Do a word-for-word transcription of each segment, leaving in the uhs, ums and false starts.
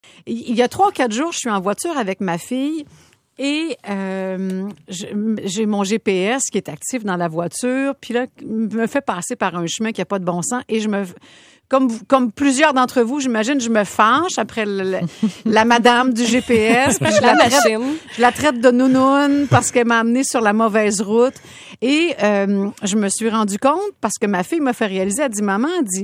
Il y a trois, quatre jours, je suis en voiture avec ma fille et euh, j'ai mon G P S qui est actif dans la voiture. Puis là, il me fait passer par un chemin qui n'a pas de bon sens et je me... Comme, comme plusieurs d'entre vous, j'imagine, je me fâche après le, le, la madame du G P S. Puis je la, la traite, je la traite de nounoune parce qu'elle m'a amenée sur la mauvaise route. Et euh, je me suis rendu compte parce que ma fille m'a fait réaliser, elle dit, maman, elle dit,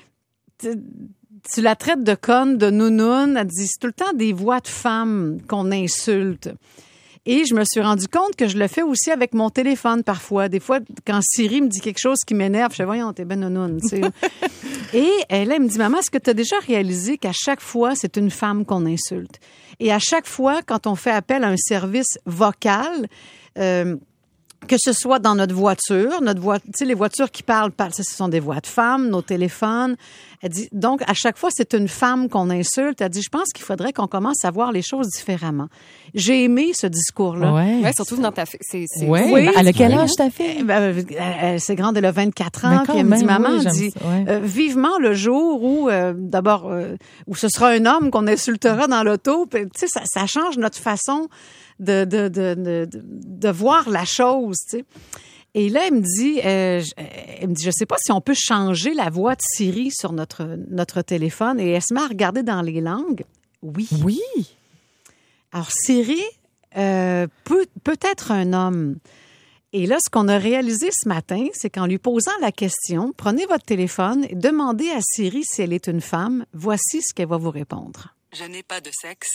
tu la traites de conne, de nounoune. Elle dit, c'est tout le temps des voix de femmes qu'on insulte. Et je me suis rendu compte que je le fais aussi avec mon téléphone parfois. Des fois, quand Siri me dit quelque chose qui m'énerve, je fais « Voyons, t'es ben nounoune. » tu sais. Et elle, elle me dit « Maman, est-ce que tu as déjà réalisé qu'à chaque fois, c'est une femme qu'on insulte? » Et à chaque fois, quand on fait appel à un service vocal, euh, que ce soit dans notre voiture, notre voiture, tu sais, les voitures qui parlent, parlent, ce sont des voix de femmes, nos téléphones. Elle dit, donc, à chaque fois, c'est une femme qu'on insulte. Elle dit, je pense qu'il faudrait qu'on commence à voir les choses différemment. J'ai aimé ce discours-là. Ouais. Ouais, surtout dans ta fille. C'est, c'est, ouais. oui. Elle a quel âge ta fille? Ben, elle, c'est grande, elle a vingt-quatre ans. Puis elle me dit, maman, oui, elle dit, ouais. euh, vivement le jour où, euh, d'abord, euh, où ce sera un homme qu'on insultera dans l'auto. Puis, tu sais, ça, ça change notre façon de, de, de, de, de, de voir la chose, tu sais. Et là, elle me dit, euh, elle me dit, je sais pas si on peut changer la voix de Siri sur notre notre téléphone. Et elle se met à regarder dans les langues. Oui. Oui. Alors, Siri euh, peut peut être un homme. Et là, ce qu'on a réalisé ce matin, c'est qu'en lui posant la question, prenez votre téléphone et demandez à Siri si elle est une femme. Voici ce qu'elle va vous répondre. Je n'ai pas de sexe.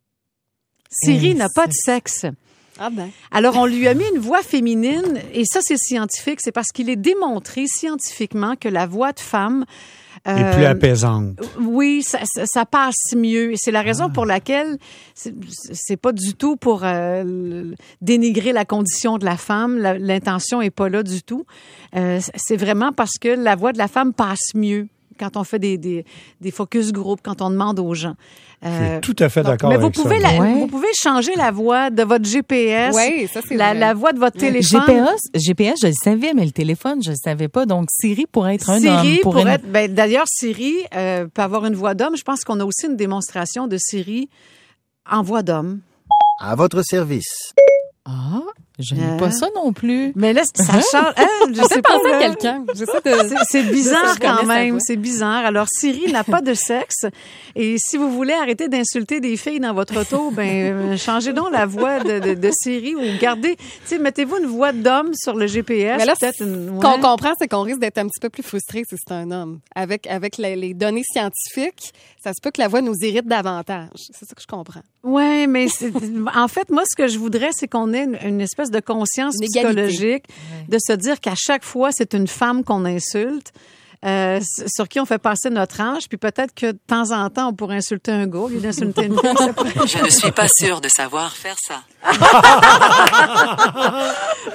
Siri n'a pas de sexe. Ah ben. Alors, on lui a mis une voix féminine, et ça, c'est scientifique. C'est parce qu'il est démontré scientifiquement que la voix de femme... Euh, est plus apaisante. Oui, ça, ça, ça passe mieux. Et c'est la raison ah. pour laquelle c'est, c'est pas du tout pour euh, dénigrer la condition de la femme. La, l'intention est pas là du tout. Euh, c'est vraiment parce que la voix de la femme passe mieux quand on fait des, des, des focus group, quand on demande aux gens. Euh, Je suis tout à fait donc, d'accord mais vous avec pouvez ça. La, ouais. Vous pouvez changer la voix de votre G P S, oui, ça, c'est la, la voix de votre téléphone. G P S, G P S, je le savais, mais le téléphone, je le savais pas. Donc, Siri pourrait être un Siri homme. Siri pourrait une... être... Ben, d'ailleurs, Siri euh, peut avoir une voix d'homme. Je pense qu'on a aussi une démonstration de Siri en voix d'homme. À votre service. Ah, je n'ai euh, pas ça non plus. Mais là, ça change. Hein, je sais pas. À quelqu'un. Je sais de... c'est, c'est bizarre quand même. C'est bizarre. Alors, Siri n'a pas de sexe. Et si vous voulez arrêter d'insulter des filles dans votre auto, ben, changez donc la voix de, de, de Siri ou gardez, tu sais, mettez-vous une voix d'homme sur le G P S. Mais là, peut-être une, ouais. ce qu'on comprend, c'est qu'on risque d'être un petit peu plus frustré si c'est un homme. Avec, avec les, les données scientifiques, ça se peut que la voix nous irrite davantage. C'est ça que je comprends. Ouais, mais c'est, en fait, moi, ce que je voudrais, c'est qu'on ait une, une espèce de conscience une psychologique, ouais. de se dire qu'à chaque fois, c'est une femme qu'on insulte, euh, sur qui on fait passer notre âge, puis peut-être que de temps en temps, on pourrait insulter un gars au lieu d'insulter une fille. Je ne suis pas sûre de savoir faire ça.